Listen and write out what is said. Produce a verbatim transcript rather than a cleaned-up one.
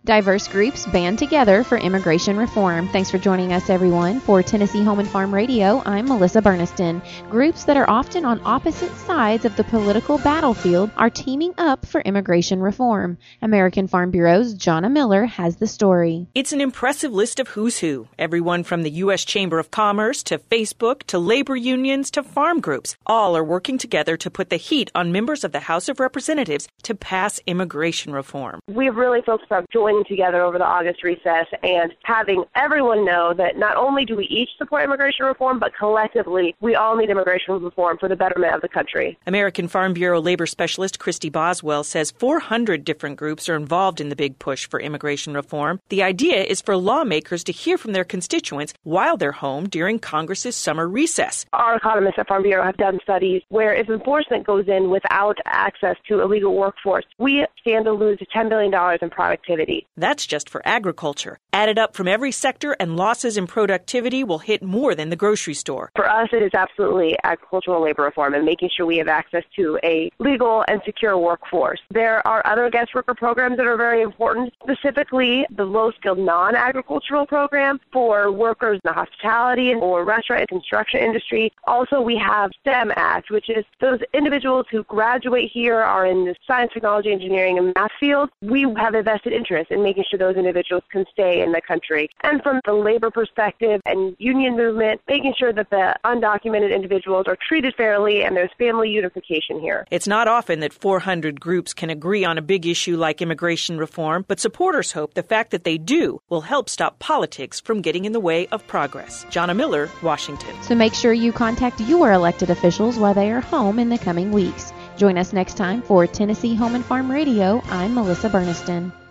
Diverse groups band together for immigration reform. Thanks for joining us, everyone. For Tennessee Home and Farm Radio, I'm Melissa Burniston. Groups that are often on opposite sides of the political battlefield are teaming up for immigration reform. American Farm Bureau's Jonna Miller has the story. It's an impressive list of who's who. Everyone from the U S Chamber of Commerce to Facebook to labor unions to farm groups. All are working together to put the heat on members of the House of Representatives to pass immigration reform. We've really focused on joining together over the August recess and having everyone know that not only do we each support immigration reform, but collectively we all need immigration reform for the betterment of the country. American Farm Bureau labor specialist Christy Boswell says four hundred different groups are involved in the big push for immigration reform. The idea is for lawmakers to hear from their constituents while they're home during Congress's summer recess. Our economists at Farm Bureau have done studies where if enforcement goes in without access to a legal workforce, we stand to lose ten billion dollars in productivity. That's just for agriculture. Added up from every sector, and losses in productivity will hit more than the grocery store. For us, it is absolutely agricultural labor reform and making sure we have access to a legal and secure workforce. There are other guest worker programs that are very important, specifically the low-skilled non-agricultural program for workers in the hospitality or restaurant and construction industry. Also, we have STEM Act, which is those individuals who graduate here are in the science, technology, engineering, and math field. We have a vested interest in making sure those individuals can stay in the country. And from the labor perspective and union movement, making sure that the undocumented individuals are treated fairly and there's family unification here. It's not often that four hundred groups can agree on a big issue like immigration reform, but supporters hope the fact that they do will help stop politics from getting in the way of progress. Jonna Miller, Washington. So make sure you contact your elected officials while they are home in the coming weeks. Join us next time for Tennessee Home and Farm Radio. I'm Melissa Burniston.